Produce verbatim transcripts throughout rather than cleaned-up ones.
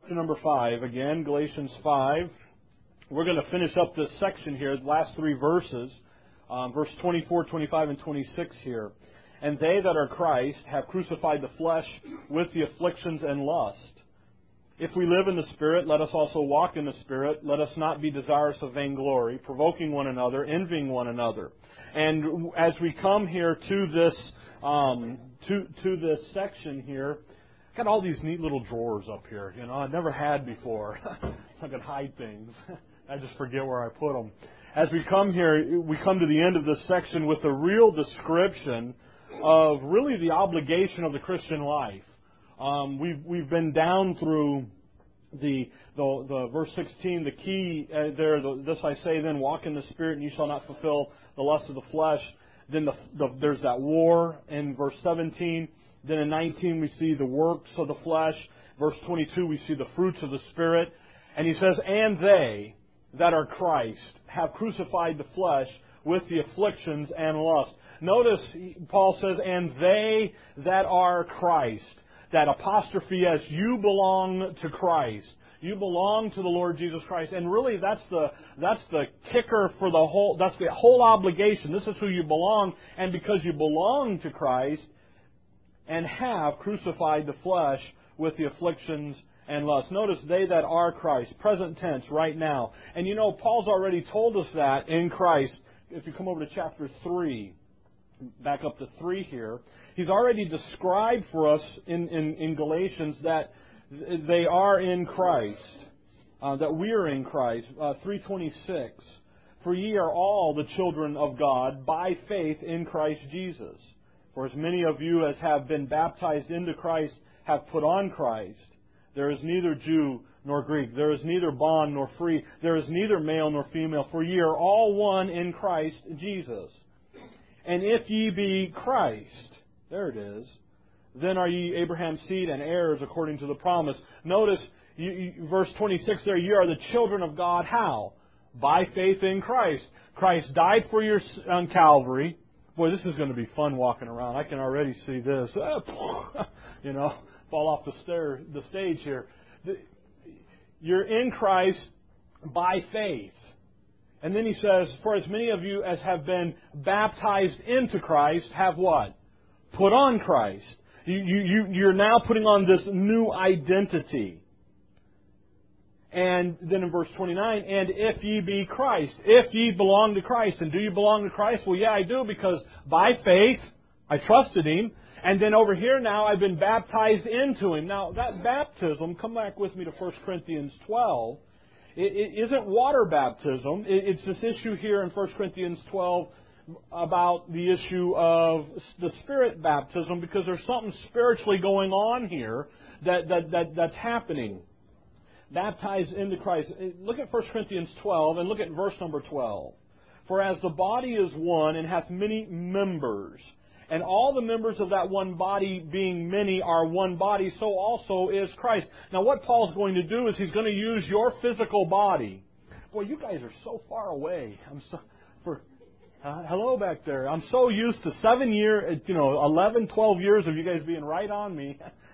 chapter number five, again, Galatians five. We're going to finish up this section here, the last three verses, um, verse twenty-four, twenty-five, and twenty-six here. And they that are Christ have crucified the flesh with the afflictions and lust. If we live in the Spirit, let us also walk in the Spirit. Let us not be desirous of vainglory, provoking one another, envying one another. And as we come here to this um, to to this section here, I've got all these neat little drawers up here. You know, I've never had before. I can hide things. I just forget where I put them. As we come here, we come to the end of this section with a real description of really the obligation of the Christian life. Um, we've we've been down through the the, the verse sixteen, the key uh, there. The, this I say then, walk in the Spirit, and you shall not fulfill the lust of the flesh. Then the, the, there's that war in verse seventeen. Then in nineteen we see the works of the flesh. Verse twenty-two we see the fruits of the Spirit. And he says, and they that are Christ have crucified the flesh with the afflictions and lust. Notice Paul says, and they that are Christ. That apostrophe as you belong to Christ. You belong to the Lord Jesus Christ. And really that's the that's the kicker for the whole that's the whole obligation. This is who you belong, and because you belong to Christ and have crucified the flesh with the afflictions and lust. Notice they that are Christ, present tense, right now. And you know, Paul's already told us that in Christ. If you come over to chapter three, back up to three here, he's already described for us in, in, in Galatians that they are in Christ, uh, that we are in Christ. Uh, three twenty-six, for ye are all the children of God by faith in Christ Jesus. For as many of you as have been baptized into Christ have put on Christ. There is neither Jew nor Greek. There is neither bond nor free. There is neither male nor female. For ye are all one in Christ Jesus. And if ye be Christ, there it is, then are ye Abraham's seed and heirs according to the promise. Notice, you, you, verse twenty-six there, ye are the children of God. How? By faith in Christ. Christ died for you on Calvary. Boy, this is going to be fun walking around. I can already see this. You know, fall off the stair, the stage here. You're in Christ by faith. And then he says, for as many of you as have been baptized into Christ have what? Put on Christ. You, you, you, you're now putting on this new identity. And then in verse twenty-nine, and if ye be Christ, if ye belong to Christ. And do you belong to Christ? Well, yeah, I do, because by faith I trusted Him. And then over here now I've been baptized into Him. Now that baptism, come back with me to First Corinthians twelve. It, it isn't water baptism. It, it's this issue here in First Corinthians twelve about the issue of the Spirit baptism, because there's something spiritually going on here that, that, that that's happening. Baptized into Christ. Look at First Corinthians twelve and look at verse number twelve. For as the body is one and hath many members, and all the members of that one body being many are one body, so also is Christ. Now what Paul's going to do is he's going to use your physical body. Boy, you guys are so far away. I'm so for uh, hello back there. I'm so used to seven year, you know, eleven, twelve years of you guys being right on me.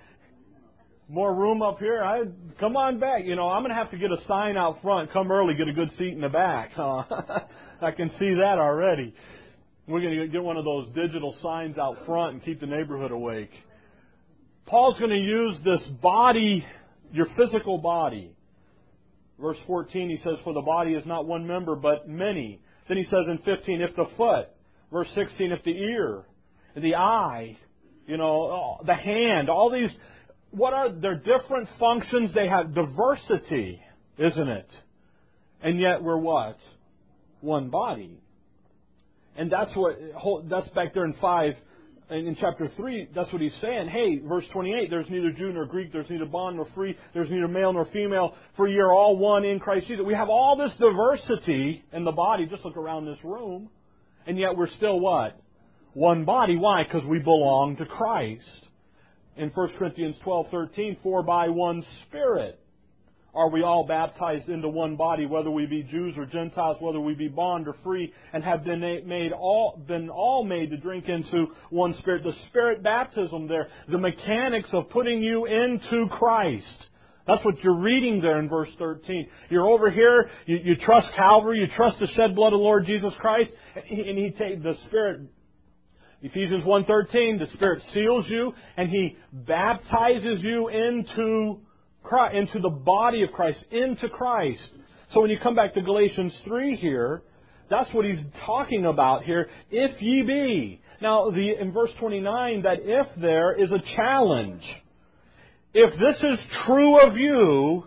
More room up here. I come on back. You know, I'm going to have to get a sign out front. Come early, get a good seat in the back. Uh, I can see that already. We're going to get one of those digital signs out front and keep the neighborhood awake. Paul's going to use this body, your physical body. Verse fourteen, he says, for the body is not one member, but many. Then he says in fifteen, if the foot. Verse sixteen, if the ear, the eye, you know, the hand, all these, what are their different functions? They have diversity, isn't it? And yet we're what? One body. And that's what, that's back there in five, and in chapter three, that's what he's saying. Hey, verse twenty-eight, there's neither Jew nor Greek, there's neither bond nor free, there's neither male nor female, for ye are all one in Christ Jesus. We have all this diversity in the body. Just look around this room. And yet we're still what? One body. Why? Because we belong to Christ. In First Corinthians twelve thirteen, for by one Spirit are we all baptized into one body, whether we be Jews or Gentiles, whether we be bond or free, and have been made all been all made to drink into one Spirit. The Spirit baptism there, the mechanics of putting you into Christ. That's what you're reading there in verse thirteen. You're over here, you, you trust Calvary, you trust the shed blood of the Lord Jesus Christ, and He, and he take the Spirit, Ephesians one thirteen, the Spirit seals you, and He baptizes you into Christ, into the body of Christ, into Christ. So when you come back to Galatians three here, that's what he's talking about here. If ye be. Now, the, in verse twenty-nine, that if there is a challenge. If this is true of you,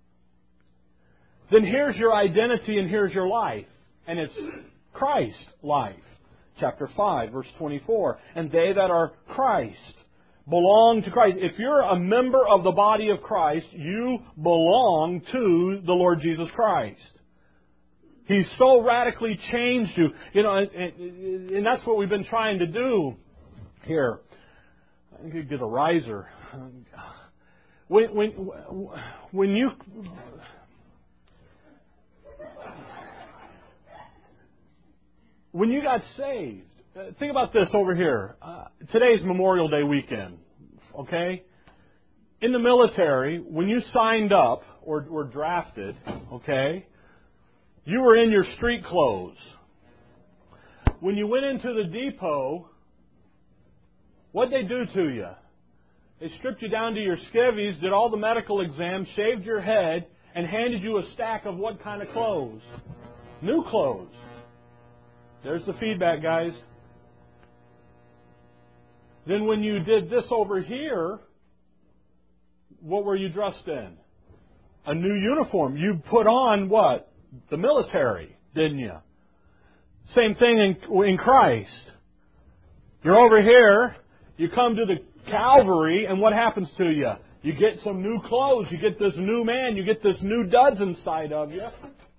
then here's your identity and here's your life. And it's Christ life. Chapter five, verse twenty-four. And they that are Christ belong to Christ. If you're a member of the body of Christ, you belong to the Lord Jesus Christ. He's so radically changed you. You know, and, and that's what we've been trying to do here. I think you get a riser. When, when, when you... When you got saved, think about this over here. Uh, today's Memorial Day weekend, okay? In the military, when you signed up or were drafted, okay, you were in your street clothes. When you went into the depot, what'd they do to you? They stripped you down to your skivvies, did all the medical exams, shaved your head, and handed you a stack of what kind of clothes? New clothes. There's the feedback, guys. Then when you did this over here, what were you dressed in? A new uniform. You put on what? The military, didn't you? Same thing in, in Christ. You're over here, you come to the Calvary, and what happens to you? You get some new clothes, you get this new man, you get this new duds inside of you.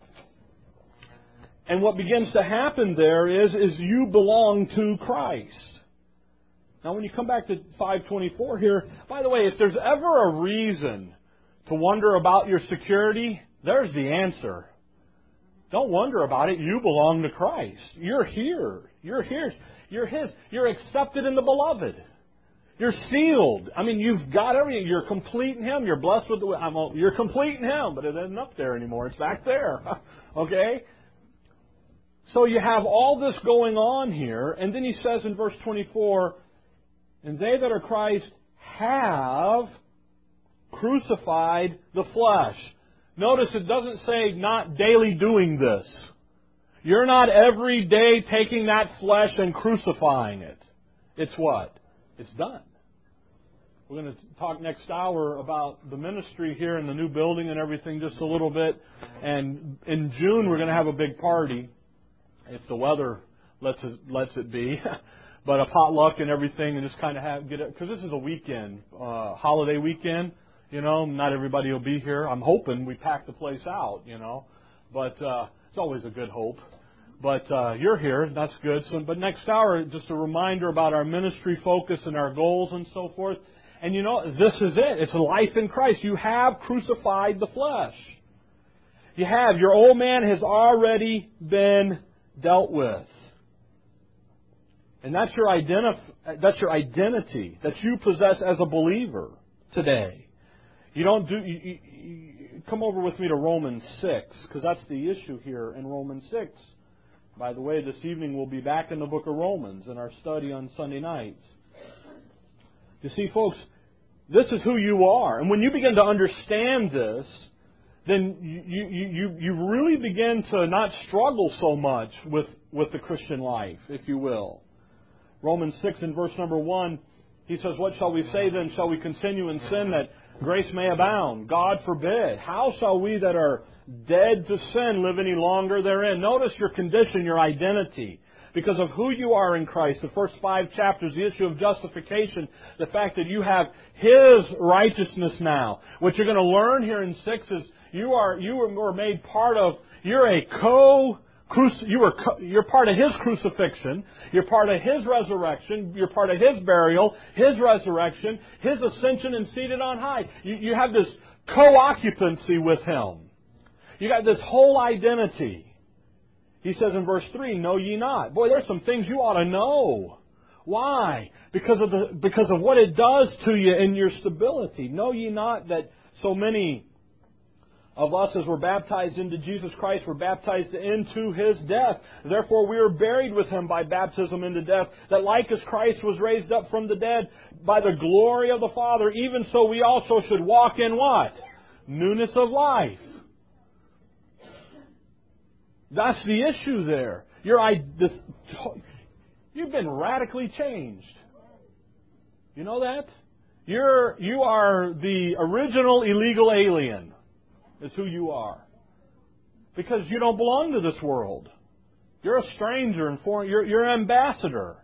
And what begins to happen there is, is you belong to Christ. Now when you come back to five twenty-four here, by the way, if there's ever a reason to wonder about your security, there's the answer. Don't wonder about it. You belong to Christ. You're here. You're His. You're His. You're accepted in the Beloved. You're sealed. I mean, you've got everything. You're complete in Him. You're blessed with the... I'm, you're complete in Him, but it isn't up there anymore. It's back there. Okay? So you have all this going on here, and then he says in verse twenty-four, and they that are Christ have crucified the flesh. Notice it doesn't say not daily doing this. You're not every day taking that flesh and crucifying it. It's what? It's done. We're going to talk next hour about the ministry here in the new building and everything just a little bit. And in June we're going to have a big party, if the weather lets it, lets it be. But a potluck and everything, and just kind of have get it, because this is a weekend, uh, holiday weekend. You know, not everybody will be here. I'm hoping we pack the place out, you know. But uh, it's always a good hope. But uh, you're here. That's good. So, but next hour, just a reminder about our ministry focus and our goals and so forth. And you know, this is it. It's a life in Christ. You have crucified the flesh. You have. Your old man has already been dealt with. And that's your, identif- that's your identity that you possess as a believer today. You don't do. You, you, you come over with me to Romans six, because that's the issue here in Romans six. By the way, this evening we'll be back in the book of Romans in our study on Sunday nights. You see, folks, this is who you are, and when you begin to understand this, then you you you, you really begin to not struggle so much with with the Christian life, if you will. Romans six in verse number one, he says, "What shall we say then? Shall we continue in sin that grace may abound? God forbid. How shall we that are dead to sin live any longer therein?" Notice your condition, your identity. Because of who you are in Christ. The first five chapters, the issue of justification, the fact that you have His righteousness now. What you're going to learn here in six is you are you were made part of, you're a co You were, you're part of His crucifixion. You're part of His resurrection. You're part of His burial, His resurrection, His ascension and seated on high. You, you have this co-occupancy with Him. You got this whole identity. He says in verse three, "Know ye not?" Boy, there's some things you ought to know. Why? Because of the because of what it does to you in your stability. "Know ye not that so many of us, as we're baptized into Jesus Christ, we're baptized into His death. Therefore, we are buried with Him by baptism into death, that like as Christ was raised up from the dead by the glory of the Father, even so we also should walk in what? Newness of life. That's the issue there. You're, I, this, you've been radically changed. You know that? You're, you are the original illegal alien. Is who you are. Because you don't belong to this world. You're a stranger and foreign. You're, you're an ambassador.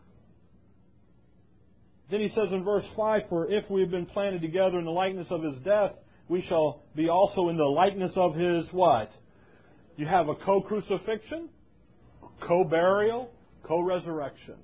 Then he says in verse five, for if we have been planted together in the likeness of His death, we shall be also in the likeness of His what? You have a co-crucifixion, co-burial, co-resurrection.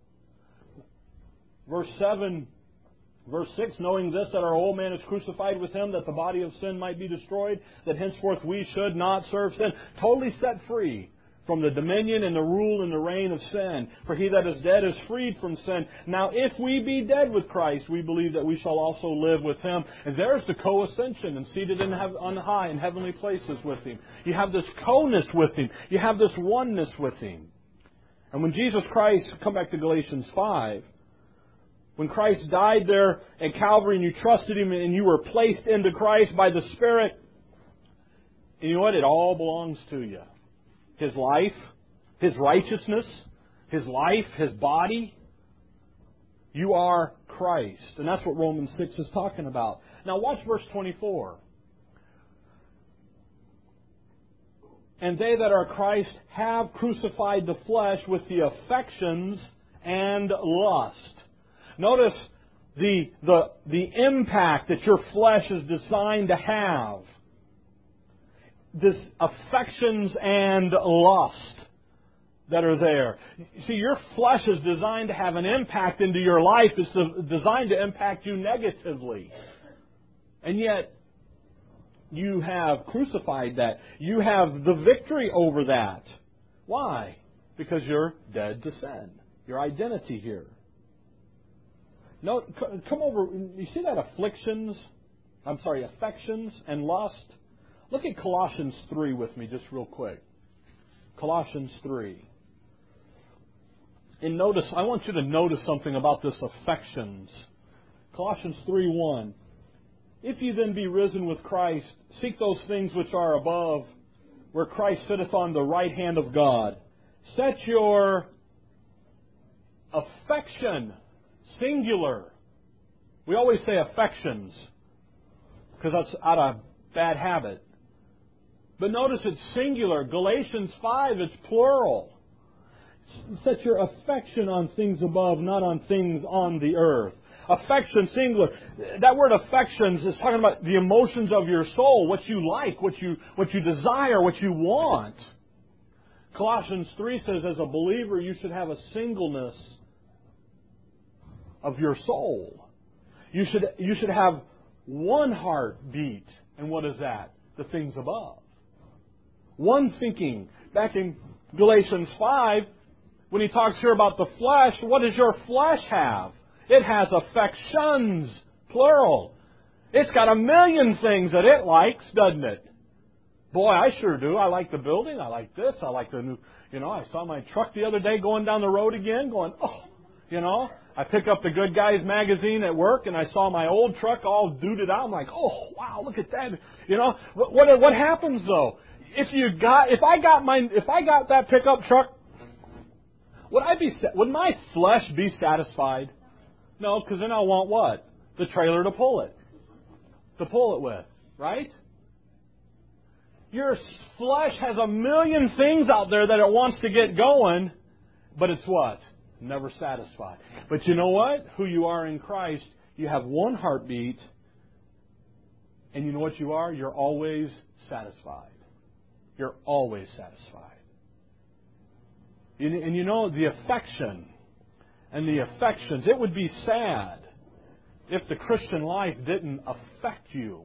Verse seven, verse six, knowing this, that our old man is crucified with Him, that the body of sin might be destroyed, that henceforth we should not serve sin. Totally set free from the dominion and the rule and the reign of sin. For he that is dead is freed from sin. Now if we be dead with Christ, we believe that we shall also live with Him. And there's the co-ascension, and seated in heaven, on high in heavenly places with Him. You have this co-ness with Him. You have this oneness with Him. And when Jesus Christ, come back to Galatians five, when Christ died there at Calvary and you trusted Him and you were placed into Christ by the Spirit, and you know what? It all belongs to you. His life, His righteousness, His life, His body. You are Christ. And that's what Romans six is talking about. Now watch verse twenty-four. And they that are Christ have crucified the flesh with the affections and lust. Notice the, the, the impact that your flesh is designed to have. This affections and lust that are there. See, your flesh is designed to have an impact into your life. It's designed to impact you negatively. And yet, you have crucified that. You have the victory over that. Why? Because you're dead to sin. Your identity here. No, come over. You see that afflictions? I'm sorry, affections and lust? Look at Colossians three with me just real quick. Colossians three. And notice, I want you to notice something about this affections. Colossians three one. If you then be risen with Christ, seek those things which are above, where Christ sitteth on the right hand of God. Set your affection, singular. We always say affections, because that's out of bad habit. But notice it's singular. Galatians five, it's plural. Set your affection on things above, not on things on the earth. Affection, singular. That word affections is talking about the emotions of your soul, what you like, what you, what you desire, what you want. Colossians three says, as a believer, you should have a singleness of your soul. You should, you should have one heartbeat. And what is that? The things above. One thinking. Back in Galatians five, when he talks here about the flesh, what does your flesh have? It has affections, plural. It's got a million things that it likes, doesn't it? Boy, I sure do. I like the building. I like this. I like the new, you know, I saw my truck the other day going down the road again, going, oh, you know. I pick up the Good Guys magazine at work, and I saw my old truck all duded out. I'm like, oh, wow, look at that. You know, what what, what happens though? If you got, if I got my, if I got that pickup truck, would I be, would my flesh be satisfied? No, because then I want what? The trailer to pull it, to pull it with, right? Your flesh has a million things out there that it wants to get going, but it's what? Never satisfied. But you know what? Who you are in Christ, you have one heartbeat, and you know what you are? You're always satisfied. You're always satisfied. And you know, the affection and the affections, it would be sad if the Christian life didn't affect you.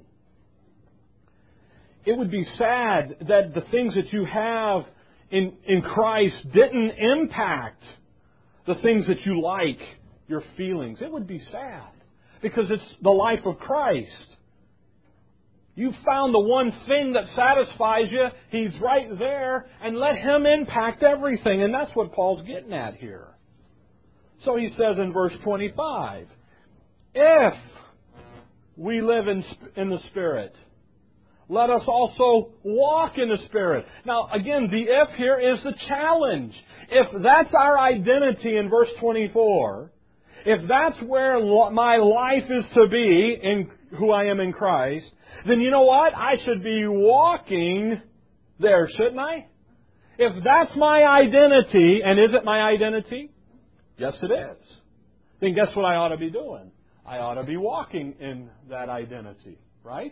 It would be sad that the things that you have in, in Christ didn't impact the things that you like, your feelings. It would be sad because it's the life of Christ. You found the one thing that satisfies you. He's right there, and let Him impact everything. And that's what Paul's getting at here. So he says in verse twenty-five, if we live in, in the Spirit, let us also walk in the Spirit. Now, again, the if here is the challenge. If that's our identity in verse twenty-four, if that's where my life is to be in who I am in Christ, then you know what? I should be walking there, shouldn't I? If that's my identity, and is it my identity? Yes, it is. Then guess what I ought to be doing? I ought to be walking in that identity, right?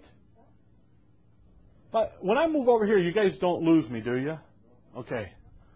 But when I move over here, you guys don't lose me, do you? Okay.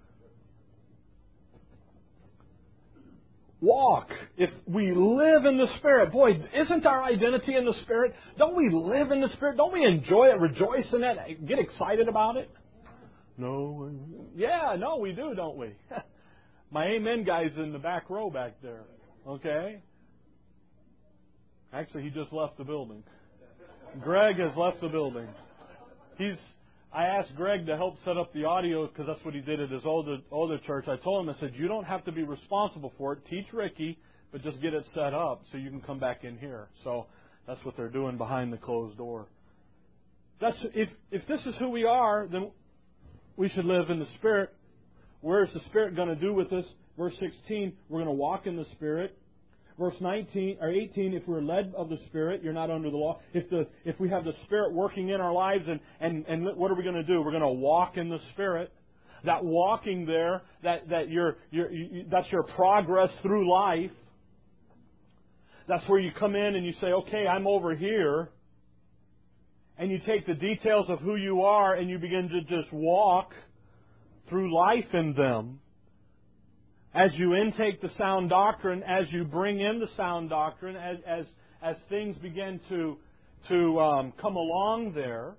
Walk. If we live in the Spirit, boy, isn't our identity in the Spirit? Don't we live in the Spirit? Don't we enjoy it, rejoice in it, get excited about it? No. Yeah, no, we do, don't we? My amen guy's in the back row back there. Okay? Actually, he just left the building. Greg has left the building. He's. I asked Greg to help set up the audio because that's what he did at his older older church. I told him, I said, you don't have to be responsible for it. Teach Ricky, but just get it set up so you can come back in here. So that's what they're doing behind the closed door. That's if if this is who we are, then we should live in the Spirit. Where is the Spirit going to do with us? Verse sixteen, we're going to walk in the Spirit. Verse nineteen or eighteen, if we're led of the Spirit, you're not under the law. If the if we have the Spirit working in our lives, and, and, and what are we going to do? We're going to walk in the Spirit. That walking there, that that you're, you're, you, that's your progress through life. That's where you come in and you say, okay, I'm over here. And you take the details of who you are and you begin to just walk through life in them. As you intake the sound doctrine, as you bring in the sound doctrine, as as, as things begin to to um, come along there,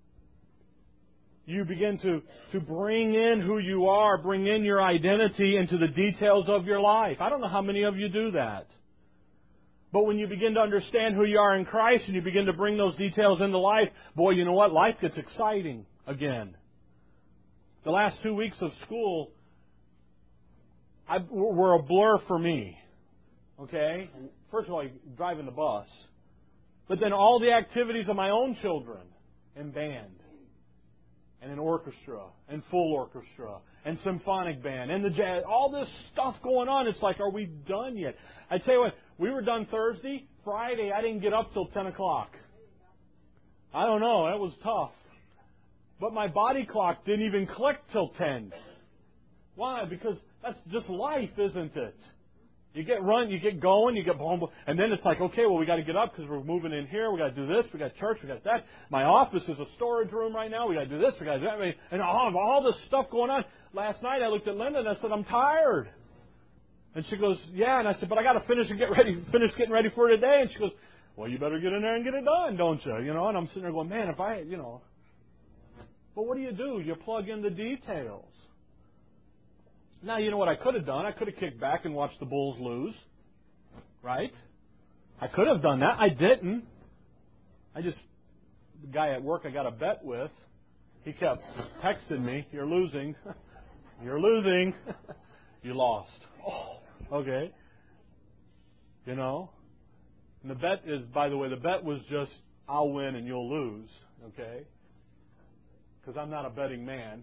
you begin to, to bring in who you are, bring in your identity into the details of your life. I don't know how many of you do that. But when you begin to understand who you are in Christ and you begin to bring those details into life, boy, you know what? Life gets exciting again. The last two weeks of school I, were a blur for me. Okay? First of all, driving the bus. But then all the activities of my own children in band and in orchestra and full orchestra and symphonic band and the jazz, all this stuff going on. It's like, are we done yet? I tell you what, we were done Thursday. Friday, I didn't get up till ten o'clock. I don't know. That was tough. But my body clock didn't even click till ten. Why? Because that's just life, isn't it? You get run, you get going, you get home, and then it's like, okay, well, we got to get up because we're moving in here. We got to do this. We got church. We got that. My office is a storage room right now. We got to do this. We got to do that. And all, all this stuff going on. Last night, I looked at Linda and I said, I'm tired. And she goes, yeah. And I said, but I got to finish and get ready, finish getting ready for today. And she goes, well, you better get in there and get it done, don't you? You know. And I'm sitting there going, man, if I, you know. But what do you do? You plug in the details. Now, you know what I could have done? I could have kicked back and watched the Bulls lose. Right? I could have done that. I didn't. I just, the guy at work I got a bet with, he kept texting me, you're losing. You're losing. You lost. Oh, okay. You know? And the bet is, by the way, the bet was just, I'll win and you'll lose. Okay? Because I'm not a betting man.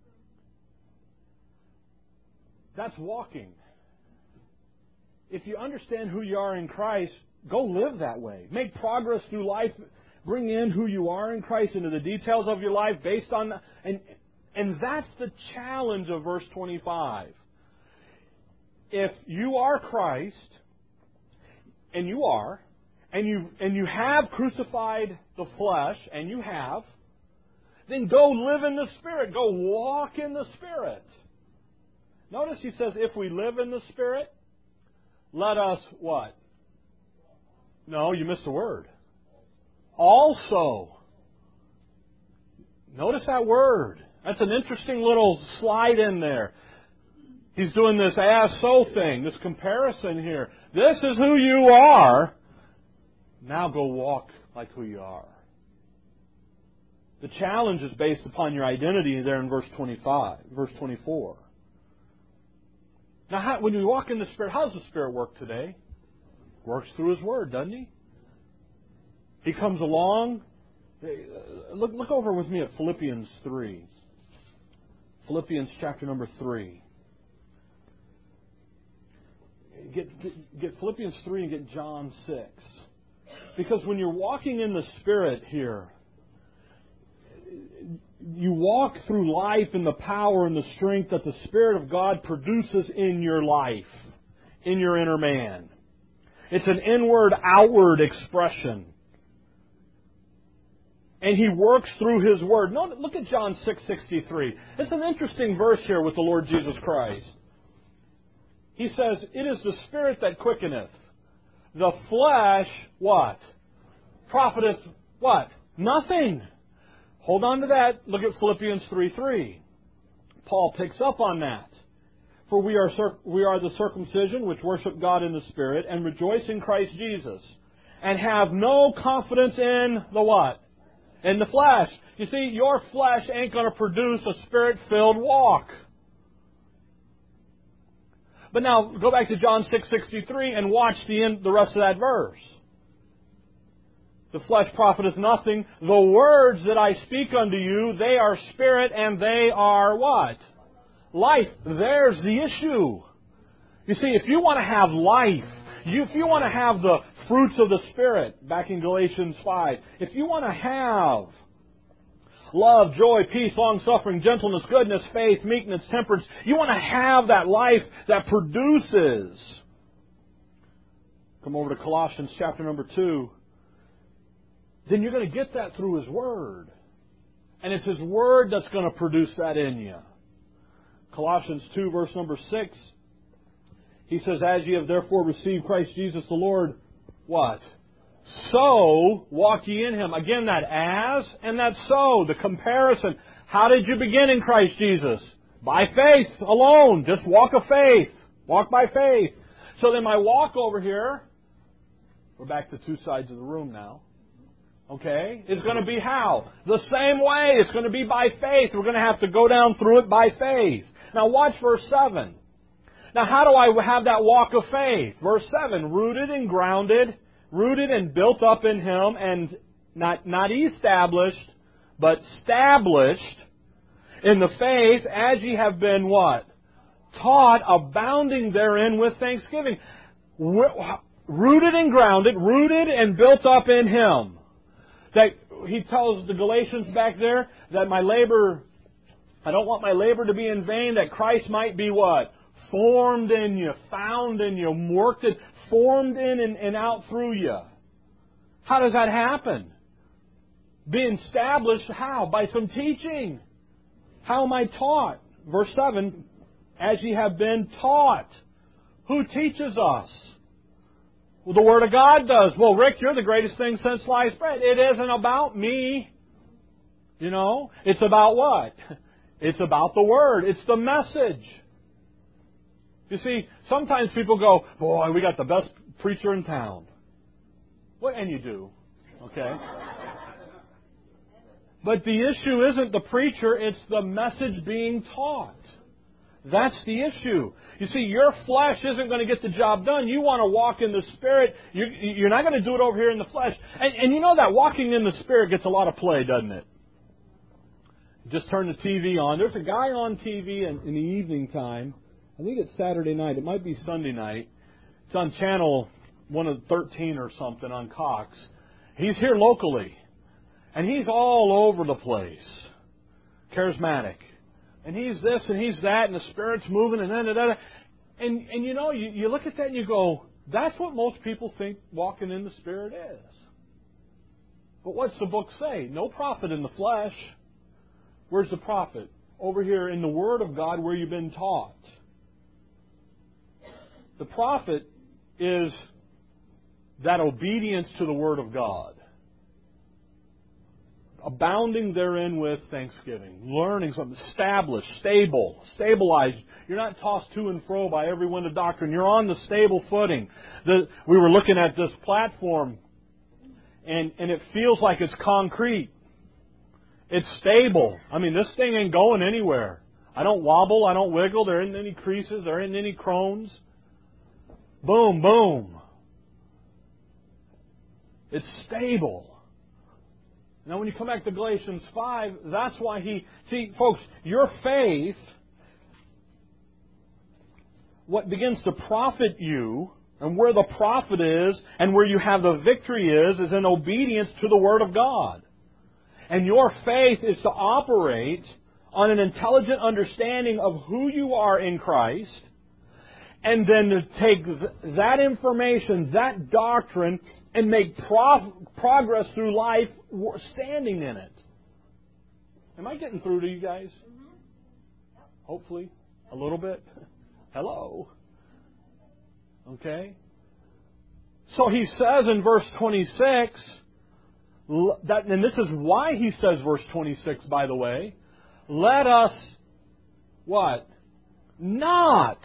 That's walking. If you understand who you are in Christ, go live that way. Make progress through life. Bring in who you are in Christ into the details of your life based on that. And, and that's the challenge of verse twenty-five. If you are Christ, and you are, and you, and you have crucified the flesh, and you have, then go live in the Spirit. Go walk in the Spirit. Notice he says, if we live in the Spirit, let us what? No, you missed a word. Also. Notice that word. That's an interesting little slide in there. He's doing this as so thing, this comparison here. This is who you are. Now go walk like who you are. The challenge is based upon your identity there in verse twenty-five, verse twenty-four. Now, how, when we walk in the Spirit, how does the Spirit work today? Works through His Word, doesn't He? He comes along. Look, look over with me at Philippians three. Philippians chapter number three. Get, get, get Philippians three and get John six. Because when you're walking in the Spirit here, you walk through life in the power and the strength that the Spirit of God produces in your life, in your inner man. It's an inward, outward expression. And He works through His Word. Note, look at John six sixty-three. It's an interesting verse here with the Lord Jesus Christ. He says, "It is the Spirit that quickeneth. The flesh," what? "Profiteth," what? "Nothing." Hold on to that. Look at Philippians three three. Paul picks up on that. "For we are cir- we are the circumcision which worship God in the Spirit and rejoice in Christ Jesus, and have no confidence in the what? In the flesh." You see, your flesh ain't going to produce a Spirit-filled walk. But now, go back to John six sixty-three and watch the end, the rest of that verse. "The flesh profiteth nothing. The words that I speak unto you, they are spirit and they are" what? "Life." There's the issue. You see, if you want to have life, you, if you want to have the fruits of the Spirit, back in Galatians five, if you want to have love, joy, peace, long-suffering, gentleness, goodness, faith, meekness, temperance, you want to have that life that produces. Come over to Colossians chapter number two. Then you're going to get that through His Word. And it's His Word that's going to produce that in you. Colossians two, verse number six. He says, "As ye have therefore received Christ Jesus the Lord," what? "So walk ye in Him." Again, that "as" and that "so," the comparison. How did you begin in Christ Jesus? By faith alone. Just walk of faith. Walk by faith. So then my walk over here, we're back to two sides of the room now. Okay? It's going to be how? The same way. It's going to be by faith. We're going to have to go down through it by faith. Now watch verse seven. Now how do I have that walk of faith? Verse seven, "Rooted and grounded," rooted and built up in Him, and not, not established, but established in the faith, as ye have been what? Taught, abounding therein with thanksgiving. Rooted and grounded, rooted and built up in Him. That he tells the Galatians back there that my labor, I don't want my labor to be in vain, that Christ might be what? Formed in you, found in you, worked it, formed in and, and out through you. How does that happen? Being established, how? By some teaching. How am I taught? Verse seven, "As ye have been taught." Who teaches us? Well, the Word of God does. Well, Rick, you're the greatest thing since sliced bread. It isn't about me. You know? It's about what? It's about the Word. It's the message. You see, sometimes people go, "Boy, we got the best preacher in town." Well, and you do. Okay? But the issue isn't the preacher, it's the message being taught. That's the issue. You see, your flesh isn't going to get the job done. You want to walk in the Spirit. You, you're not going to do it over here in the flesh. And, and you know that walking in the Spirit gets a lot of play, doesn't it? Just turn the T V on. There's a guy on T V in, in the evening time. I think it's Saturday night. It might be Sunday night. It's on channel one of thirteen or something on Cox. He's here locally. And he's all over the place. Charismatic. And he's this and he's that, and the Spirit's moving, and da da da. And and you know, you, you look at that and you go, that's what most people think walking in the Spirit is. But what's the book say? No profit in the flesh. Where's the profit? Over here in the Word of God where you've been taught. The profit is that obedience to the Word of God. Abounding therein with thanksgiving. Learning something. Established. Stable. Stabilized. You're not tossed to and fro by every wind of doctrine. You're on the stable footing. The, we were looking at this platform, and, and it feels like it's concrete. It's stable. I mean, this thing ain't going anywhere. I don't wobble. I don't wiggle. There isn't any creases. There isn't any crones. Boom, boom. It's stable. Now, when you come back to Galatians five, that's why he... See, folks, your faith, what begins to profit you, and where the profit is, and where you have the victory is, is in obedience to the Word of God. And your faith is to operate on an intelligent understanding of who you are in Christ, and then to take that information, that doctrine, and make pro- progress through life standing in it. Am I getting through to you guys? Hopefully. A little bit. Hello. Okay. So he says in verse twenty-six, that, and this is why he says verse twenty-six, by the way, let us, what? Not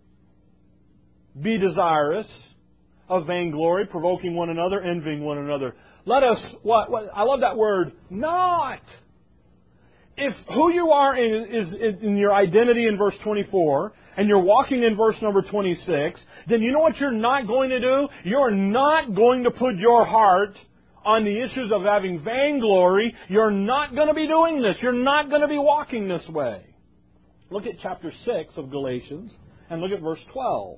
be desirous of vainglory, provoking one another, envying one another. Let us, what, what? I love that word, not. If who you are in, is in your identity in verse twenty-four, and you're walking in verse number twenty-six, then you know what you're not going to do? You're not going to put your heart on the issues of having vainglory. You're not going to be doing this. You're not going to be walking this way. Look at chapter six of Galatians, and look at verse twelve.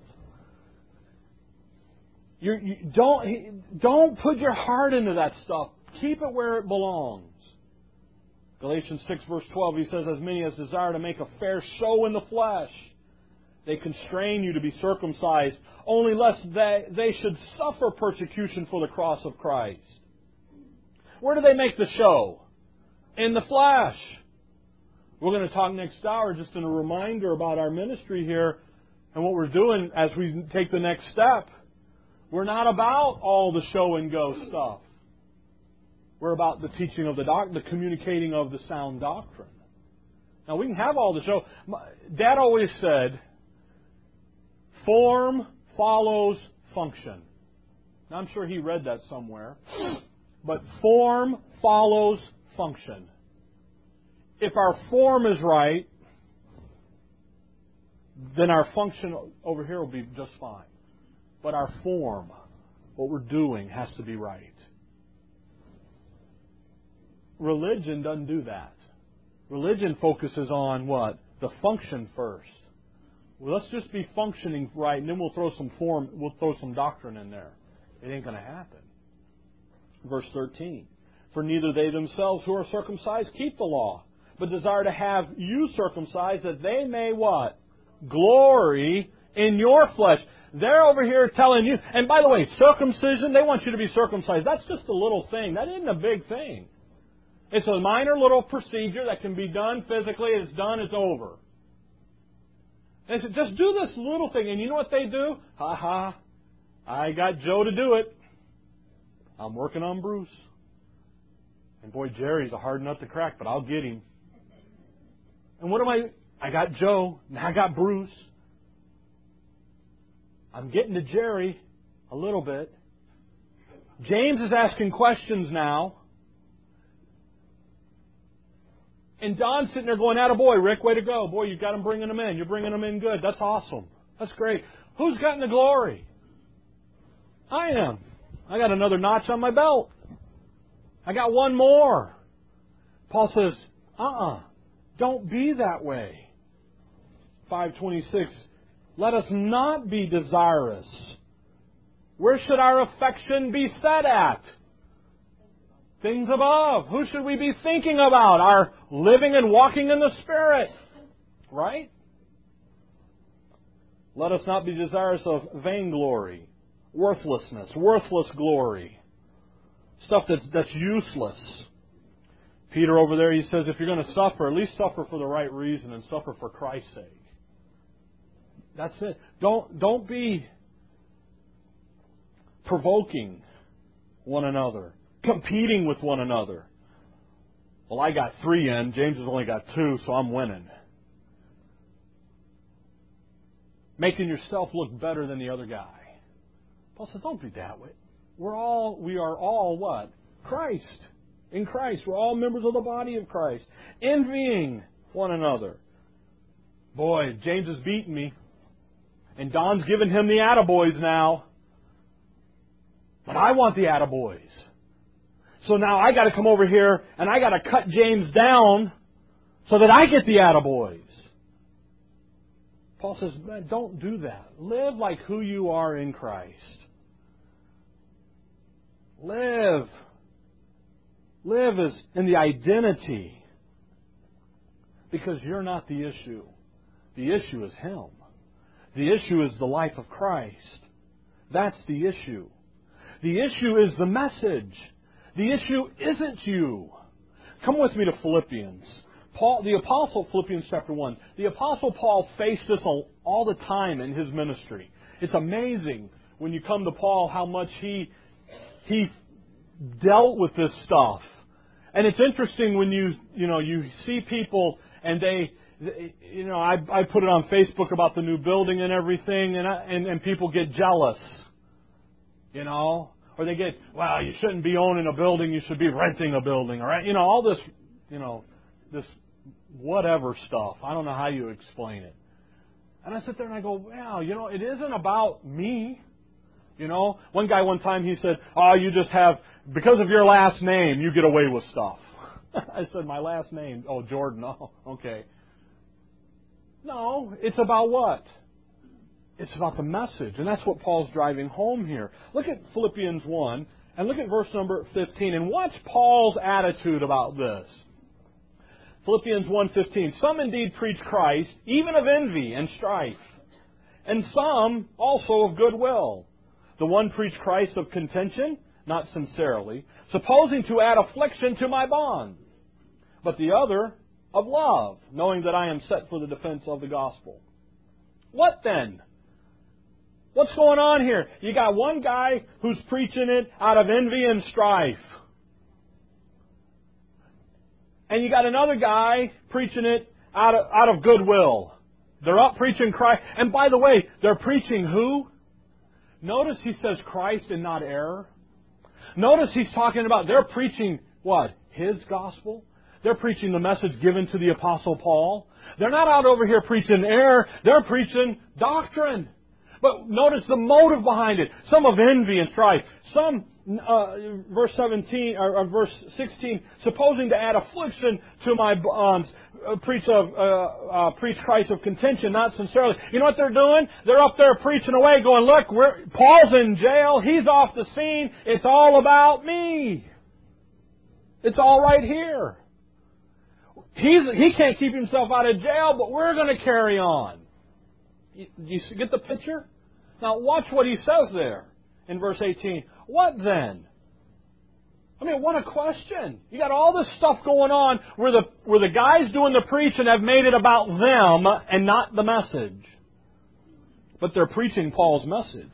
You, you don't, don't put your heart into that stuff. Keep it where it belongs. Galatians six verse twelve, he says, as many as desire to make a fair show in the flesh, they constrain you to be circumcised, only lest they, they should suffer persecution for the cross of Christ. Where do they make the show? In the flesh. We're going to talk next hour just in a reminder about our ministry here and what we're doing as we take the next step. We're not about all the show and go stuff. We're about the teaching of the doc, the communicating of the sound doctrine. Now, we can have all the show. Dad always said, form follows function. Now, I'm sure he read that somewhere. But form follows function. If our form is right, then our function over here will be just fine. But our form, what we're doing, has to be right. Religion doesn't do that. Religion focuses on what? The function first. Well, let's just be functioning right, and then we'll throw some form, we'll throw some doctrine in there. It ain't going to happen. Verse thirteen. For neither they themselves who are circumcised keep the law, but desire to have you circumcised, that they may what? Glory in your flesh. They're over here telling you, and by the way, circumcision, they want you to be circumcised. That's just a little thing. That isn't a big thing. It's a minor little procedure that can be done physically. It's done, it's over. They said, just do this little thing. And you know what they do? Ha ha. I got Joe to do it. I'm working on Bruce. And boy, Jerry's a hard nut to crack, but I'll get him. And what am I? I got Joe. Now I got Bruce. I'm getting to Jerry a little bit. James is asking questions now. And Don's sitting there going, attaboy, Rick, way to go. Boy, you've got him bringing them in. You're bringing them in good. That's awesome. That's great. Who's gotten the glory? I am. I got another notch on my belt. I got one more. Paul says, uh-uh, don't be that way. five twenty-six, let us not be desirous. Where should our affection be set at? Things above. Who should we be thinking about? Our living and walking in the Spirit. Right? Let us not be desirous of vainglory, worthlessness, worthless glory. Stuff that's, that's useless. Peter over there, he says, if you're going to suffer, at least suffer for the right reason and suffer for Christ's sake. That's it. Don't, don't be provoking one another, competing with one another. Well, I got three in. James has only got two, so I'm winning. Making yourself look better than the other guy. Paul says, don't be that way. We're all, we are all what? Christ in Christ. We're all members of the body of Christ. Envying one another. Boy, James has beaten me. And Don's giving him the attaboys now. But I want the attaboys. So now I got to come over here and I got to cut James down so that I get the attaboys. Paul says, man, don't do that. Live like who you are in Christ. Live. Live as in the identity. Because you're not the issue. The issue is Him. The issue is the life of Christ. That's the issue. The issue is the message. The issue isn't you. Come with me to Philippians. Paul, the Apostle, Philippians chapter one. The Apostle Paul faced this all, all the time in his ministry. It's amazing when you come to Paul how much he he dealt with this stuff. And it's interesting when you you know you see people and they you know I I put it on Facebook about the new building and everything and I, and and people get jealous. You know, or they get, well, you shouldn't be owning a building, you should be renting a building, all right? You know, all this, you know, this whatever stuff. I don't know how you explain it. And I sit there and I go, well, you know, it isn't about me. You know, one guy one time he said, oh, you just have, because of your last name, you get away with stuff. I said, my last name? Oh, Jordan. Oh, okay. No, it's about what? It's about the message. And that's what Paul's driving home here. Look at Philippians one and look at verse number fifteen and watch Paul's attitude about this. Philippians one fifteen. Some indeed preach Christ, even of envy and strife, and some also of goodwill. The one preached Christ of contention, not sincerely, supposing to add affliction to my bond, but the other of love, knowing that I am set for the defense of the gospel. What then? What's going on here? You got one guy who's preaching it out of envy and strife. And you got another guy preaching it out of, out of goodwill. They're up preaching Christ. And by the way, they're preaching who? Notice he says Christ and not error. Notice he's talking about, they're preaching what? His gospel. They're preaching the message given to the Apostle Paul. They're not out over here preaching error. They're preaching doctrine. But notice the motive behind it. Some of envy and strife. Some, uh, verse seventeen or, or verse sixteen, supposing to add affliction to my bonds, uh, preach of uh, uh, preach Christ of contention, not sincerely. You know what they're doing? They're up there preaching away, going, "Look, we're, Paul's in jail. He's off the scene. It's all about me. It's all right here. He's he can't keep himself out of jail, but we're going to carry on." You, you get the picture? Now watch what he says there in verse eighteen. What then? I mean, what a question. You got all this stuff going on where the where the guys doing the preaching have made it about them and not the message. But they're preaching Paul's message.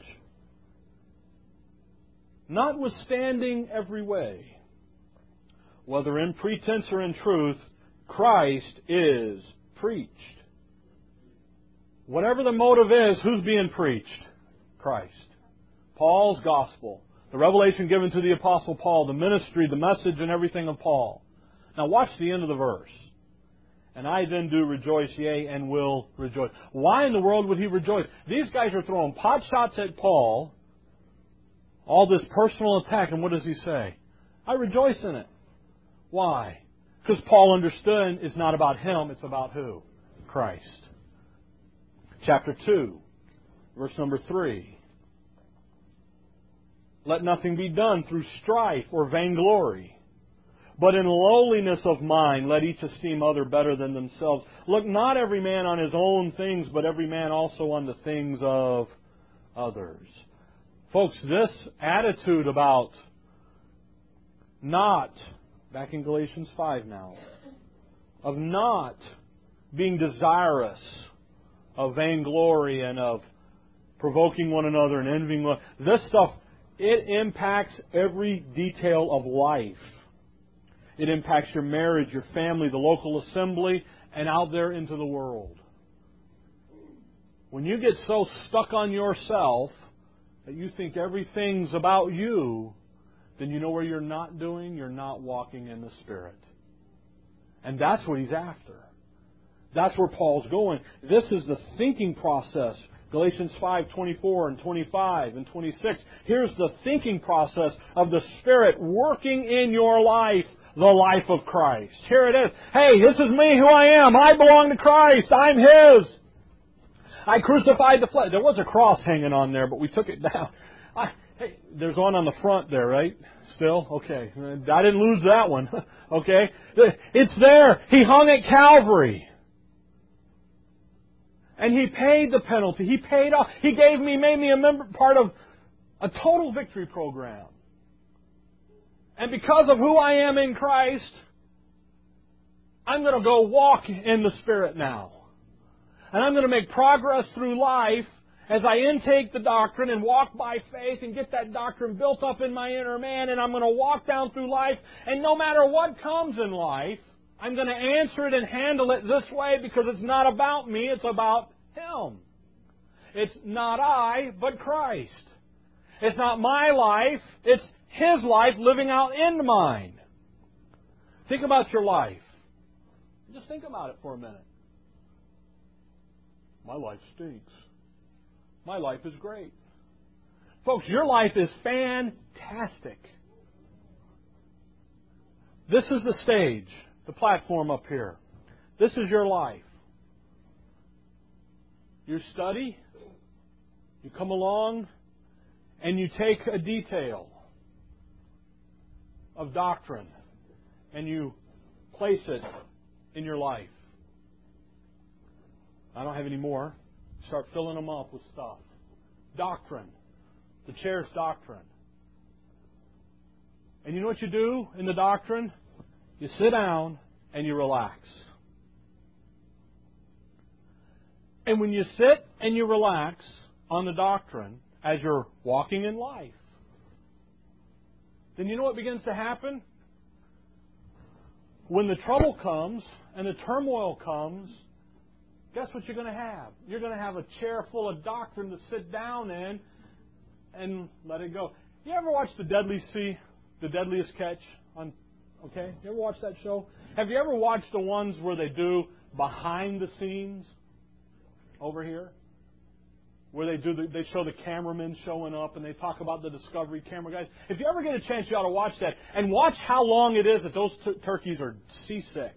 Notwithstanding every way, whether in pretense or in truth, Christ is preached. Whatever the motive is, who's being preached? Christ. Paul's gospel. The revelation given to the Apostle Paul, the ministry, the message, and everything of Paul. Now watch the end of the verse. And I then do rejoice, yea, and will rejoice. Why in the world would he rejoice? These guys are throwing pot shots at Paul. All this personal attack. And what does he say? I rejoice in it. Why? Because Paul understood it's not about him, it's about who? Christ. Chapter two, verse number three. Let nothing be done through strife or vainglory, but in lowliness of mind let each esteem other better than themselves. Look not every man on his own things, but every man also on the things of others. Folks, this attitude about not, back in Galatians five now, of not being desirous of vainglory and of provoking one another and envying one another. This stuff, it impacts every detail of life. It impacts your marriage, your family, the local assembly, and out there into the world. When you get so stuck on yourself that you think everything's about you, then you know where you're not doing? You're not walking in the Spirit. And that's what he's after. That's where Paul's going. This is the thinking process. Galatians five, twenty-four and twenty-five and twenty-six. Here's the thinking process of the Spirit working in your life, the life of Christ. Here it is. Hey, this is me, who I am. I belong to Christ. I'm His. I crucified the flesh. There was a cross hanging on there, but we took it down. I, hey, there's one on the front there, right? Still? Okay. I didn't lose that one. Okay. It's there. He hung at Calvary. And He paid the penalty. He paid off. He gave me, made me a member, part of a total victory program. And because of who I am in Christ, I'm going to go walk in the Spirit now. And I'm going to make progress through life as I intake the doctrine and walk by faith and get that doctrine built up in my inner man. And I'm going to walk down through life. And no matter what comes in life, I'm going to answer it and handle it this way because it's not about me. It's about Him. It's not I, but Christ. It's not my life. It's His life living out in mine. Think about your life. Just think about it for a minute. My life stinks. My life is great. Folks, your life is fantastic. This is the stage, the platform up here. This is your life. You study, you come along, and you take a detail of doctrine and you place it in your life. I don't have any more. Start filling them up with stuff. Doctrine. The chair's doctrine. And you know what you do in the doctrine? You sit down and you relax. And when you sit and you relax on the doctrine as you're walking in life, then you know what begins to happen? When the trouble comes and the turmoil comes, guess what you're going to have? You're going to have a chair full of doctrine to sit down in and let it go. You ever watch The Deadly Sea, The Deadliest Catch? On, okay, you ever watch that show? Have you ever watched the ones where they do behind the scenes over here? Where they do, the, they show the cameramen showing up and they talk about the Discovery camera guys. If you ever get a chance, you ought to watch that and watch how long it is that those t- turkeys are seasick.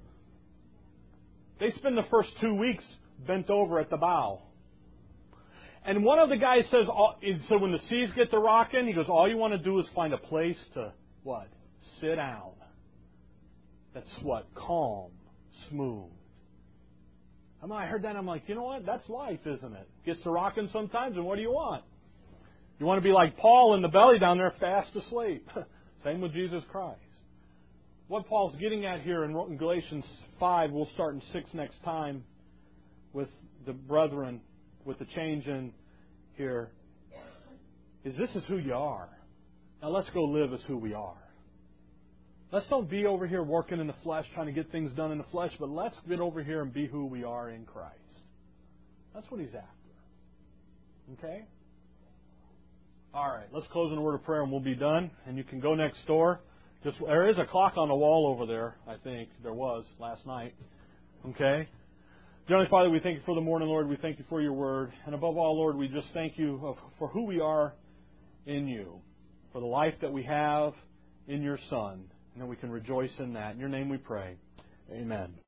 They spend the first two weeks bent over at the bow. And one of the guys says, so when the seas get to rocking, he goes, all you want to do is find a place to, what? Sit down. That's what? Calm, smooth. I mean, I heard that and I'm like, you know what? That's life, isn't it? Gets to rocking sometimes, and what do you want? You want to be like Paul in the belly down there fast asleep. Same with Jesus Christ. What Paul's getting at here in Galatians five, we'll start in six next time with the brethren, with the change in here, is this is who you are. Now let's go live as who we are. Let's don't be over here working in the flesh, trying to get things done in the flesh, but let's get over here and be who we are in Christ. That's what He's after. Okay? All right, let's close in a word of prayer and we'll be done. And you can go next door. Just, there is a clock on the wall over there, I think. There was last night. Okay? Dear Heavenly Father, we thank You for the morning, Lord. We thank You for Your word. And above all, Lord, we just thank You for who we are in You, for the life that we have in Your Son, and that we can rejoice in that. In Your name we pray. Amen.